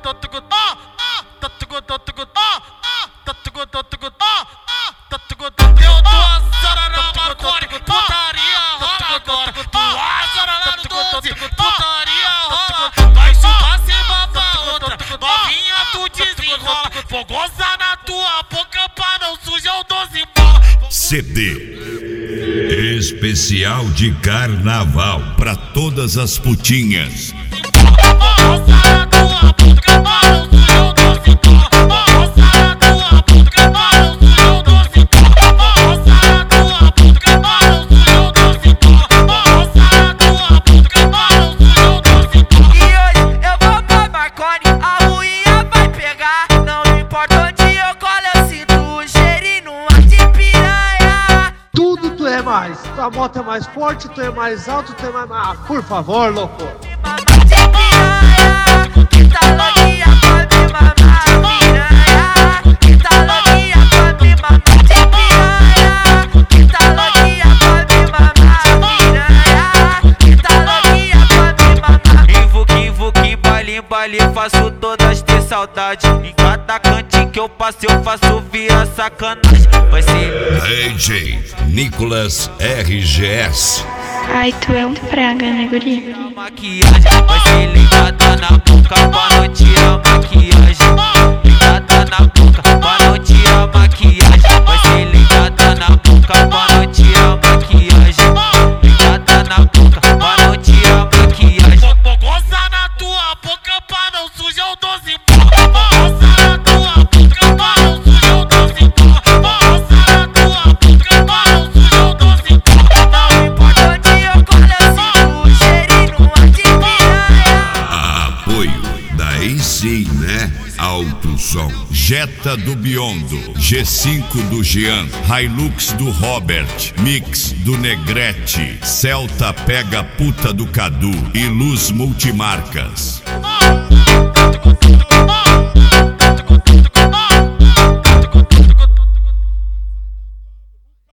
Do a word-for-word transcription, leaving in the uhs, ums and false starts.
Eu tô assando na Marconi, putaria rola agora. Tu assando lá no doze, putaria rola. Vai chutar sem babar outra, novinha tu desenrola. Vou gozar na tua boca pra não sujar o doze bola. C D especial de carnaval pra todas as putinhas. Vou gozar na tua boca pra não sujar o doze bola. Vou gozar na tua boca pra não sujar o doze bola. Vou gozar na tua boca pra não sujar o doze bola. Vou gozar na tua boca pra não sujar o doze bola. E hoje eu vou pra Marconi, a ruinha vai pegar. Não importa onde eu colo, eu sinto o cheirinho de piranha. Tudo tu é mais, tua moto é mais forte, tu é mais alto, tu é mais... Ah, por favor, louco. De piranha, que tá louquinha, pode mamar piranha. Que tá louquinha, pode mamar de piranha. Que tá louquinha, pode mamar piranha. Que tá louquinha, pode mamar. Invoque, invoque, baile, baile, faço todas ter saudade. Em cada cantinho que eu passo eu faço via sacanagem. Vai ser D J Nicolas R G S. Ai, tu é um praga, né, guri? maquiagem, vai ser ligada na boca pra não tirar maquiagem. Ligada na boca pra não tirar maquiagem. Vai ser ligada na boca pra não tirar maquiagem. Ligada na boca pra não tirar maquiagem. Vou gozar na tua boca pra não sujar o doze bola. Vou gozar na tua boca pra não sujar o doze bola. Vou gozar na tua boca pra não sujar o doze bola. Não importa onde eu colo, eu sinto o cheirinho de piranha. Apoio, daí sim, né? Alto som. Jetta do Biondo, G cinco do Jean, Hilux do Robert, Mix do Negrete, Celta pega puta do Cadu e Luz Multimarcas. Ah,